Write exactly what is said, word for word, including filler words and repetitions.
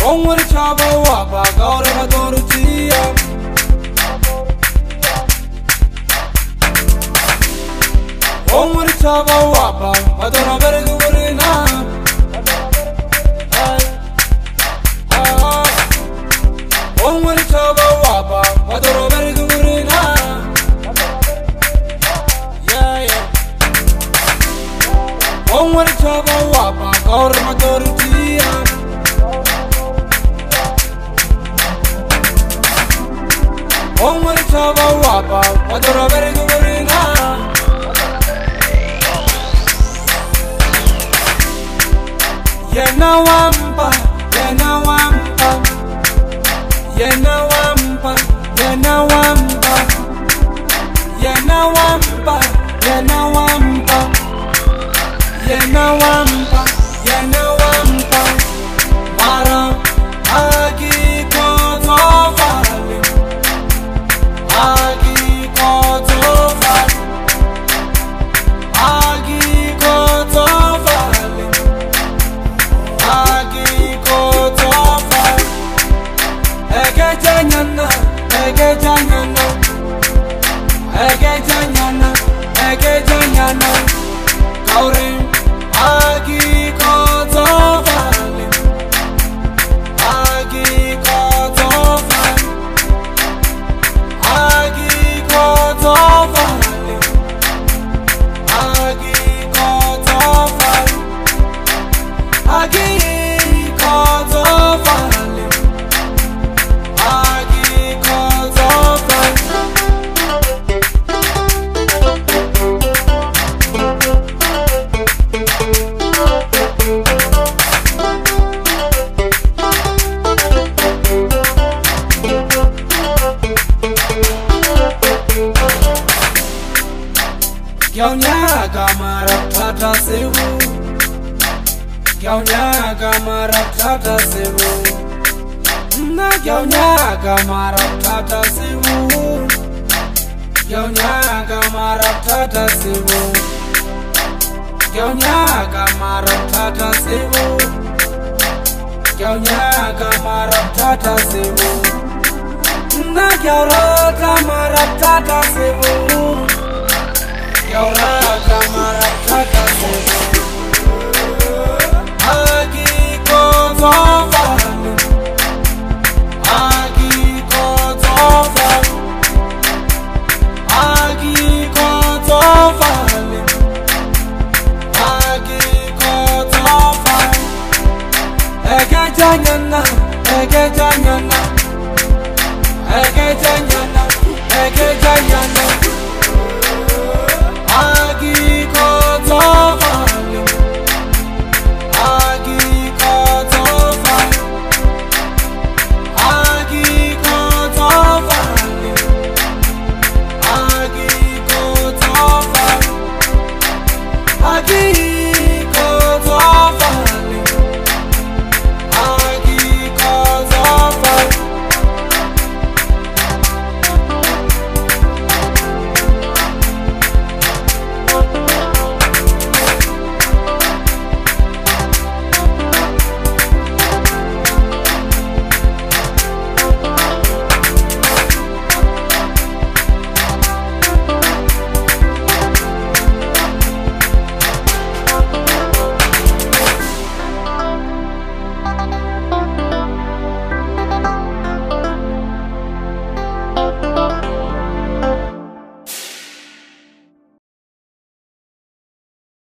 Omar chaba wapa gaur madur jiya Omar chaba wapa madur bergurina Omar chaba wapa madur bergurina Yeah yeah Omar chaba wapa gaur madur jiya Omar chaba wapa madur bergurina Yena wampa yena wampa Yena wampa yena wampa Yena wampa yena wampa Yena wampa yena wampa Mara agi ko tofali Agi ko tofali Agi ko tofali Agi ko tofali Ege janyana Ege janyana Ege janyana Ege janyana Kaurim Agi ko tofali Agi ko tofali Agi ko tofali Agi ko tofali Agi ko tofali Agi ko tofali Gyaunya kamara tata sewu Gyaunya kamara tata sewu Na gyaunya kamara tata sewu Gyaunya kamara tata sewu Gyaunya kamara tata sewu Gyaunya kamara tata sewu Na gyaura kamara tata sewu Gyaura kamara tata sewu Agi ko tofali Agi ko tofali Agi ko tofali Agi ko tofali Ege janyana Ege janyana Ege janyana Ege janyana